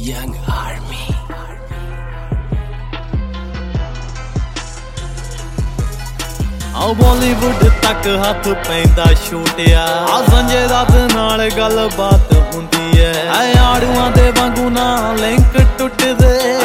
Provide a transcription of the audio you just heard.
Young Army। ਆਓ ਬਾਲੀਵੁੱਡ ਤੱਕ ਹੱਥ ਪੈਂਦਾ ਛੋਟਿਆ ਆ ਸੰਜੇ ਦੱਤ ਨਾਲ ਗੱਲ ਬਾਤ ਹੁੰਦੀ ਐ ਆੜੂਆਂ ਦੇ ਵਾਂਗੂ ਨਾ ਲਿੰਕ ਟੁੱਟਦੇ